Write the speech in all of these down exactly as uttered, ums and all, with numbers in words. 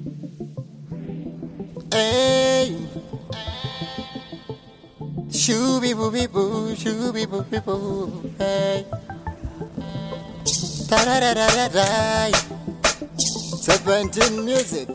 Hey, shooby booby boo, shooby booby boo. Hey, ta da da da da da. Seventeen music.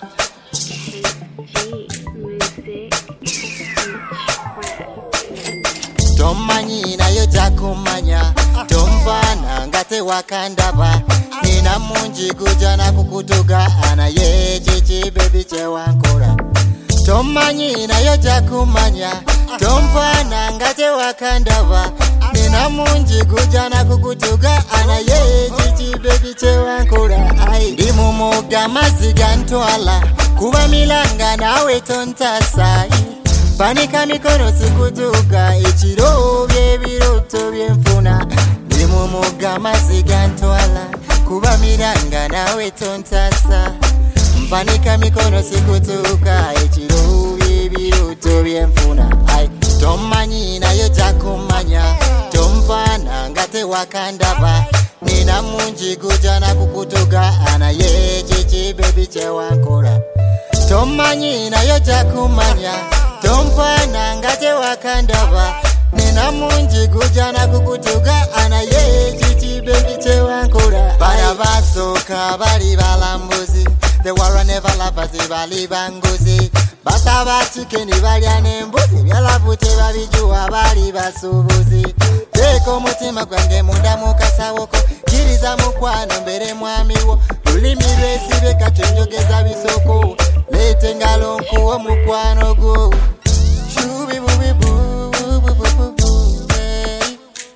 Tomanyi na yo jakumanya, tombana ngate wakandaba. Nina munji kujana kukutuga ana ye chichi baby che wankora. Tomanyi na yo jakumanya, tombana ngate wakandaba. Nina munji kujana kukutuga ana ye chichi baby che wankora. Ai dimu muga maziga ntwala, kuba milanga nawe tontasai. Panika mikono sikutuka, ichiro bye biroto byemfuna. Ndimu muga maziga ntwala, kuba miranga nawe tontasa. Panika mikono sikutuka, ichiro bye biroto byemfuna. Ai tomanyi na yo jakumanya, tompana ngate wakandaba. Nina munji kujana kukutuga ana ye chichi baby che wankora. Tomanyi na yo jakumanya, tompana ngate wakandaba. Nina munji kujana kukutuga ana ye chichi baby che wankora. Barabasoka bali balambuzi, the war never lovers bali banguzi. Basa bachikeni balya nembuzi, byalavute babijua bali basubuzi. Teko mutima gwange munda mukasawoko, kiriza mukwano mbere mwamiwo. Lulimi lwesibe katenjogeza bisoko, lete ngalo nkuwo mukwano gwo. Shubi bubi boo, boo boo boo boo, hey.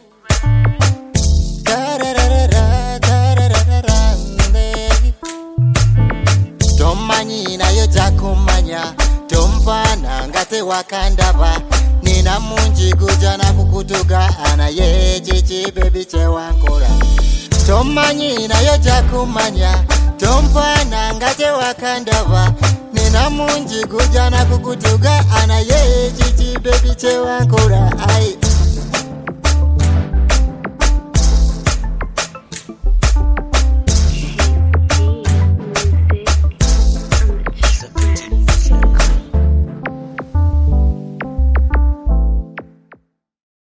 Da da da da da, da da da da da, hey. Tomanyi na yo jakumanya, tompana ngate wakandaba. Nina munji kujana kukutuga ana ye chichi baby che wankora. Tomanyi na yo jakumanya, tompana ngate wakandaba. Nina munji kujana kukutuga ana ye chichi baby che wankora. Ai